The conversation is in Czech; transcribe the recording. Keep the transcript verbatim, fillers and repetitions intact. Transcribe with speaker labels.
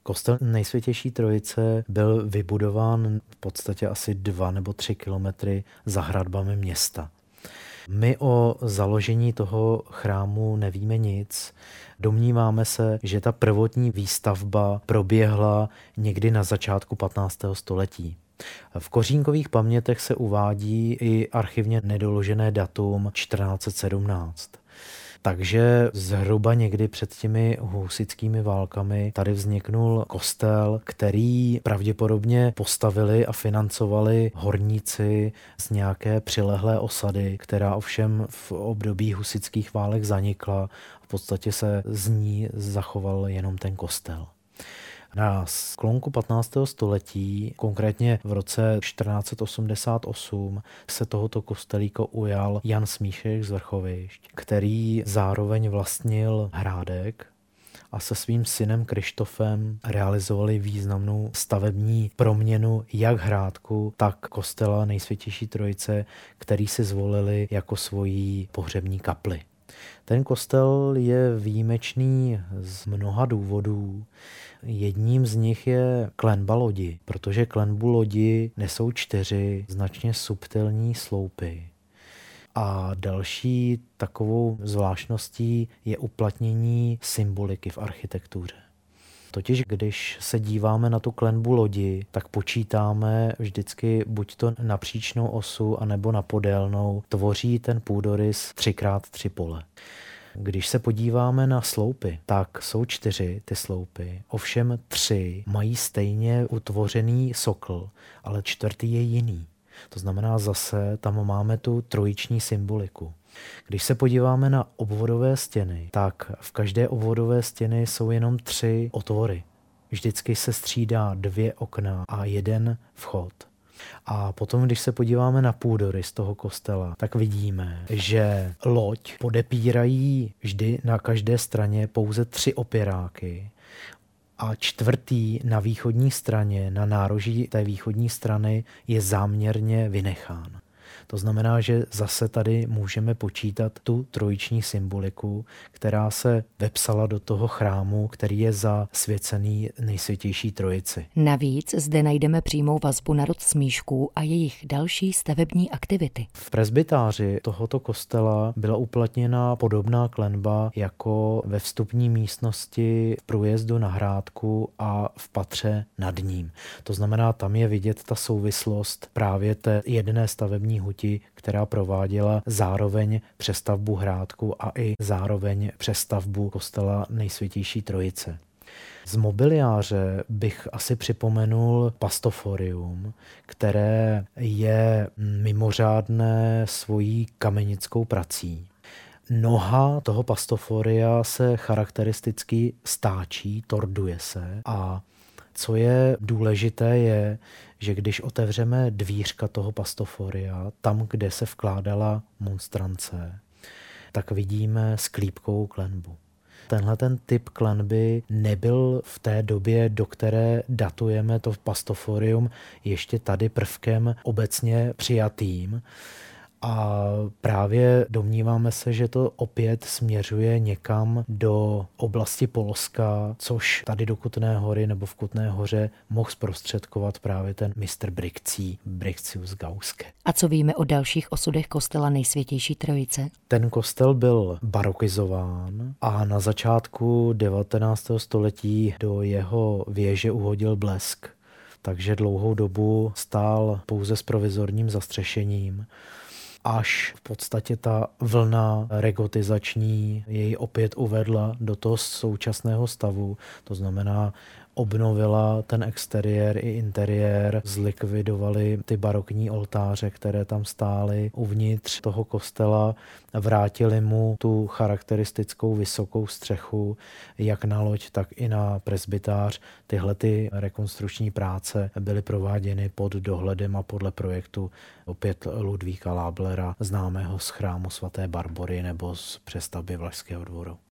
Speaker 1: Kostel Nejsvětější Trojice byl vybudován v podstatě asi dva nebo tři kilometry za hradbami města. My o založení toho chrámu nevíme nic. Domníváme se, že ta prvotní výstavba proběhla někdy na začátku patnáctého století. V kořínkových pamětech se uvádí i archivně nedoložené datum čtrnáct set sedmnáct. Takže zhruba někdy před těmi husitskými válkami tady vzniknul kostel, který pravděpodobně postavili a financovali horníci z nějaké přilehlé osady, která ovšem v období husitských válek zanikla. V podstatě se z ní zachoval jenom ten kostel. Na sklonku patnáctého století, konkrétně v roce čtrnáct set osmdesát osm, se tohoto kostelíka ujal Jan Smíšek z Vrchovišť, který zároveň vlastnil hrádek a se svým synem Krištofem realizovali významnou stavební proměnu jak hrádku, tak kostela Nejsvětější Trojice, který si zvolili jako svoji pohřební kapli. Ten kostel je výjimečný z mnoha důvodů. Jedním z nich je klenba lodi, protože klenbu lodi nesou čtyři značně subtilní sloupy. A další takovou zvláštností je uplatnění symboliky v architektuře. Totiž když se díváme na tu klenbu lodi, tak počítáme vždycky buď to na příčnou osu, anebo na podélnou. Tvoří ten půdorys tři krát tři pole. Když se podíváme na sloupy, tak jsou čtyři ty sloupy. Ovšem tři mají stejně utvořený sokl, ale čtvrtý je jiný. To znamená zase tam máme tu trojiční symboliku. Když se podíváme na obvodové stěny, tak v každé obvodové stěny jsou jenom tři otvory. Vždycky se střídá dvě okna a jeden vchod. A potom, když se podíváme na půdorys toho kostela, tak vidíme, že loď podepírají vždy na každé straně pouze tři opěráky a čtvrtý na východní straně, na nároží té východní strany je záměrně vynechán. To znamená, že zase tady můžeme počítat tu trojiční symboliku, která se vepsala do toho chrámu, který je zasvěcený Nejsvětější Trojici.
Speaker 2: Navíc zde najdeme přímou vazbu na rod Smíšků a jejich další stavební aktivity.
Speaker 1: V presbytáři tohoto kostela byla uplatněna podobná klenba jako ve vstupní místnosti v průjezdu na hrádku a v patře nad ním. To znamená, tam je vidět ta souvislost právě té jedné stavební huti, která prováděla zároveň přestavbu hrádku a i zároveň přestavbu kostela Nejsvětější Trojice. Z mobiliáře bych asi připomenul pastoforium, které je mimořádné svojí kamenickou prací. Noha toho pastoforia se charakteristicky stáčí, torduje se a co je důležité je, že když otevřeme dvířka toho pastoforia, tam, kde se vkládala monstrance, tak vidíme sklípkovou klenbu. Tenhle ten typ klenby nebyl v té době, do které datujeme to pastoforium, ještě tady prvkem obecně přijatým. A právě domníváme se, že to opět směřuje někam do oblasti Polska, což tady do Kutné Hory nebo v Kutné Hoře mohl zprostředkovat právě ten mistr Brikcí, Brikcius Gauske.
Speaker 2: A co víme o dalších osudech kostela Nejsvětější Trojice?
Speaker 1: Ten kostel byl barokizován a na začátku devatenáctého století do jeho věže uhodil blesk. Takže dlouhou dobu stál pouze s provizorním zastřešením, až v podstatě ta vlna regotizační jej opět uvedla do toho současného stavu. To znamená, obnovila ten exteriér i interiér, zlikvidovali ty barokní oltáře, které tam stály uvnitř toho kostela, vrátili mu tu charakteristickou vysokou střechu, jak na loď, tak i na presbytář. Tyhle ty rekonstrukční práce byly prováděny pod dohledem a podle projektu opět Ludvíka Láblera, známého z chrámu svaté Barbory nebo z přestavby Vlašského dvoru.